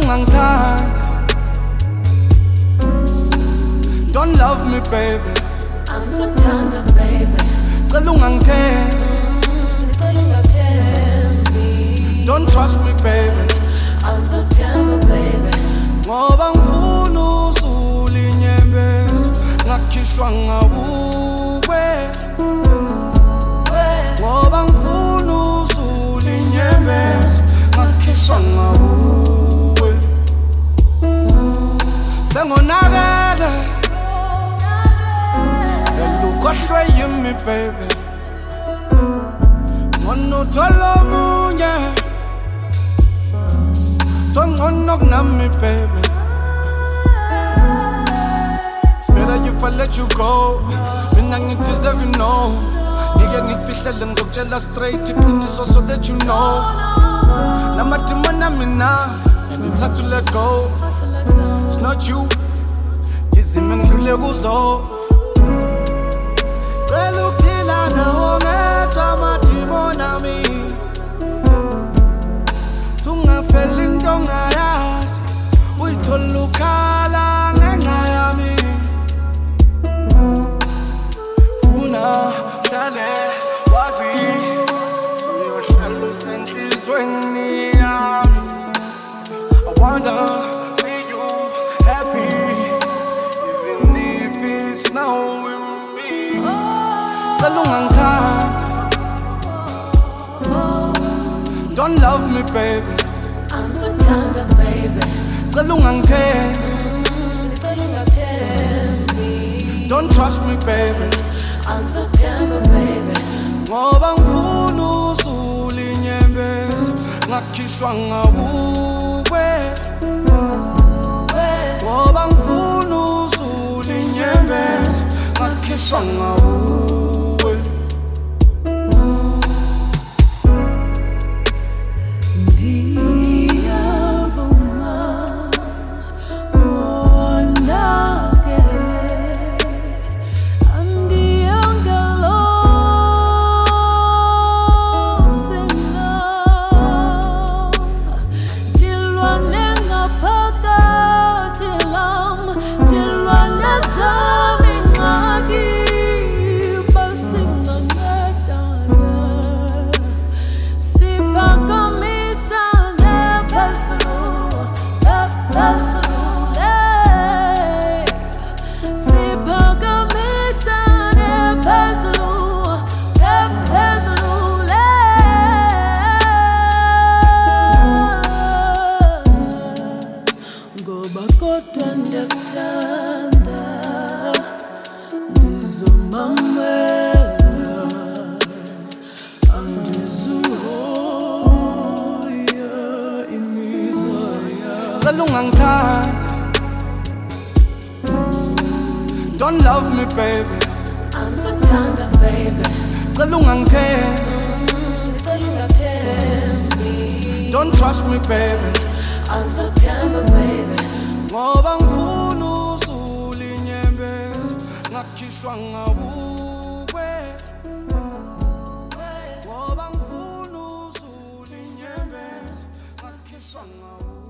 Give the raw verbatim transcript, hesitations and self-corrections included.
ungangithandi. Don't love me baby, Angizokuthanda baby. cela ungangithembi. Ngicela ungathembi. Don't trust me baby, Angizokuthemba baby. ngoba ngifuna usula inyembezi ngakhishwa ngawuwe. Ngoba ngifuna usula inyembezi ngakhishwa ngawuwe. Sengonakele elukhohlwe yimi baby, ngcono uthola omunye ngcono kunami baby. It's better if I let you go. Mina ngideserve you know. Ngeke ngikufihlele ngizokutshela straight iqiniso so that you know. Namadimona mina and it's hard to let go. It's not you, izimo engidlule kuzo. Cela ukuphila nawo ngedwa amadimona mi. Tungafela into ongayazi, uyithola ukhala ngenxa yami. Funa hlale wazi uyohlala usenhlizweni yami. I wanna see you happy, even if it's now with me. Cela ungangithandi. Don't love me baby, Angizokuthanda baby. cela ungangithembi. Ngicela ungathembi. Don't trust me baby, Angizokuthemba baby. ngoba ngifuna usula inyembezi ngakhishwa ngawuwe. Ngoba ngifuna usula inyembezi ngakhishwa ngawuwe. Kodwa ndiyakuthanda, ndizomamela, andizuhoya imizwa yami. Cela ungangithandi. Don't love me baby, Angizokuthanda baby. cela ungangithembi. Ngicela ungathembi. Don't trust me baby, Angizokuthemba baby. ngoba ngifuna usula inyembezi ngakhishwa ngawuwe. Ngoba ngifuna usula inyembezi ngakhishwa ngawuwe.